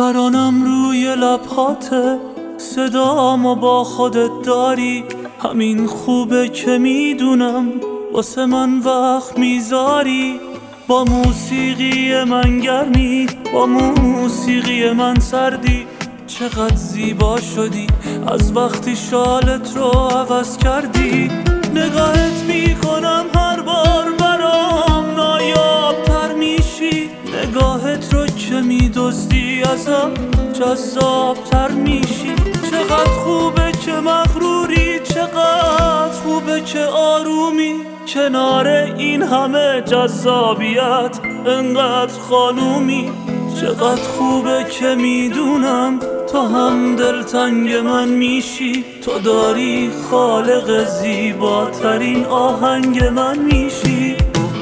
ترانم روی لبخاته، صدامو با خودت داری. همین خوبه که میدونم واسه من وقت میذاری. با موسیقی من گرمی، با موسیقی من سردی. چقدر زیبا شدی از وقتی شالت رو عوض کردی. نگاهت میکنم هر بار برام نایاب‌تر میشی. نگاهت رو که میدزدی ازم جذاب‌تر میشی. چقدر خوبه که مغروری، چقدر خوبه که آرومی. کنار این همه جذابیت انقدر خانومی. چقدر خوبه که میدونم تو هم دلتنگ من میشی. تو داری خالق زیباترین آهنگ من میشی.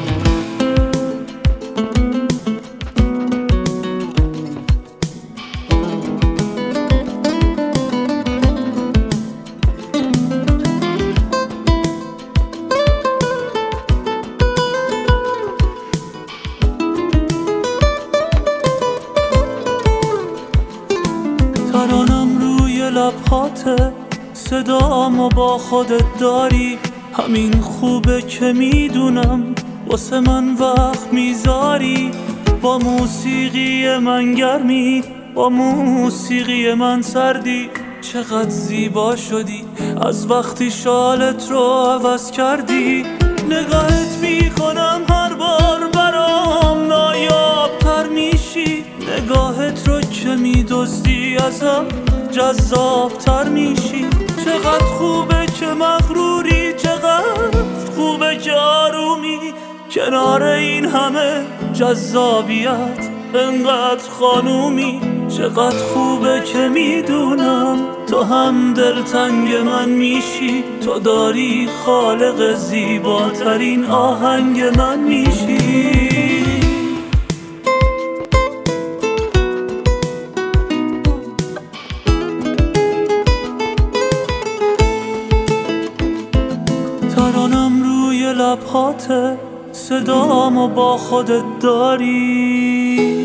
ترانم روی لبخاته، صدامو با خودت داری. همین خوبه که میدونم واسه من وقت میذاری. با موسیقی من گرمی، با موسیقی من سردی. چقدر زیبا شدی از وقتی شالت رو عوض کردی. نگاهت میکنم هر بار برام نایاب‌تر میشی. نگاهت رو که میدزدی ازم جذاب‌تر میشی. چقدر خوبه که مغروری، چقدر خوبه که آرومی. کنار این همه جذابیت انقدر خانومی. چقدر خوبه که میدونم تو هم دلتنگ من میشی. تو داری خالق زیباترین آهنگ من میشی. ترانم روی لبخاته، صدامو با خودت داری.